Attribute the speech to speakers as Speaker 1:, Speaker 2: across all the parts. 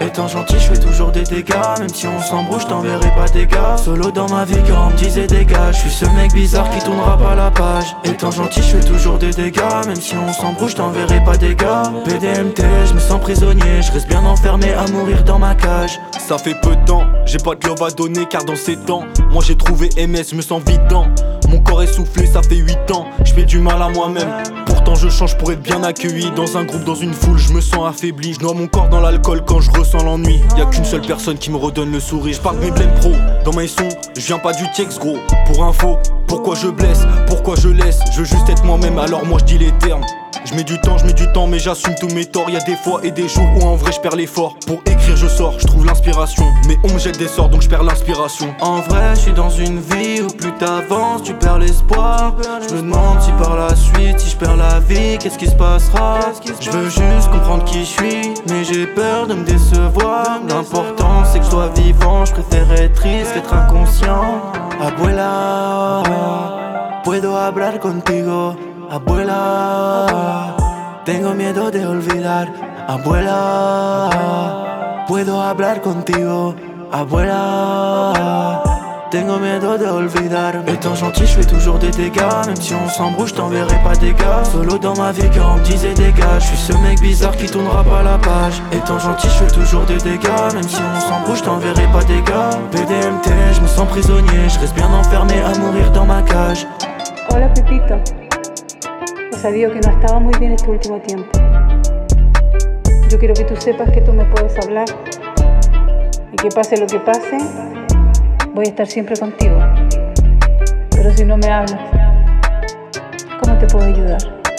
Speaker 1: Étant gentil, je fais toujours des dégâts. Même si on s'embrouille, je t'enverrai pas des gars. Solo dans ma vie, quand on me disait dégage. Je suis ce mec bizarre qui tournera pas la page. Étant gentil, je fais toujours des dégâts. Même si on s'embrouille, je t'enverrai pas des gars. PDMT, je me sens prisonnier. Je reste bien enfermé à mourir dans ma cage.
Speaker 2: Ça fait peu de temps, j'ai pas de love à donner car dans ces temps, moi j'ai trouvé MS, je me sens vidant. Mon corps est soufflé, ça fait 8 ans, je fais du mal à moi-même. Pourtant je change pour être bien accueilli. Dans un groupe, dans une foule, je me sens affaibli. Je noie mon corps dans l'alcool quand je ressens l'ennui. Y'a qu'une seule personne qui me redonne le sourire. Je parle de mes blèmes pro, dans mes sons, je viens pas du texte gros. Pour info, pourquoi je blesse, pourquoi je laisse. Je veux juste être moi-même, alors moi je dis les termes. Je mets du temps, mais j'assume tous mes torts. Y'a des fois et des jours où en vrai je perds l'effort. Pour écrire je sors, je trouve l'inspiration. Mais on me jette des sorts donc je perds l'inspiration.
Speaker 1: En vrai je suis dans une vie où plus t'avances tu perds l'espoir. Je me demande si par la suite, si je perds la vie, qu'est-ce qui se passera. Je veux juste comprendre qui je suis, mais j'ai peur de me décevoir. L'important c'est que je sois vivant, je préfère être triste qu'être inconscient. Abuela, puedo hablar contigo. Abuela, tengo miedo de olvidar. Abuela, puedo hablar contigo. Abuela, tengo miedo de olvidar. Étant gentil, je fais toujours des dégâts. Même si on s'embrouille, je t'enverrai pas des gars. Solo dans ma vie, quand on me disait dégage. Je suis ce mec bizarre qui tournera pas la page. Étant gentil, je fais toujours des dégâts. Même si on s'embrouille, je t'enverrai pas des gars. PDMT, je me sens prisonnier. Je reste bien enfermé à mourir dans ma cage.
Speaker 3: Hola Pepito. He sabido que no estaba muy bien este último tiempo. Yo quiero que tú sepas que tú me puedes hablar y que pase lo que pase, voy a estar siempre contigo. Pero si no me hablas, ¿cómo te puedo ayudar?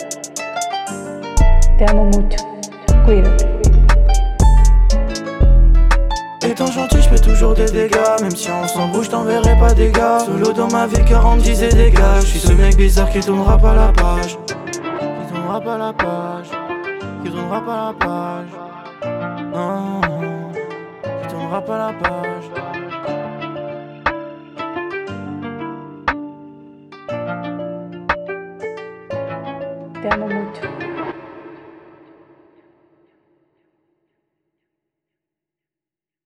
Speaker 3: Te amo mucho. Cuídate.
Speaker 1: Étant gentil, je fais toujours des dégâts. Même si on s'embrouille, je t'enverrai pas des gars. Solo dans ma vie, car on me disait dégage. Je suis ce mec bizarre qui tournera pas la page. Qui tournera pas la page. Qui tournera pas la page. Non, qui tournera pas la page.
Speaker 3: Te amo mucho.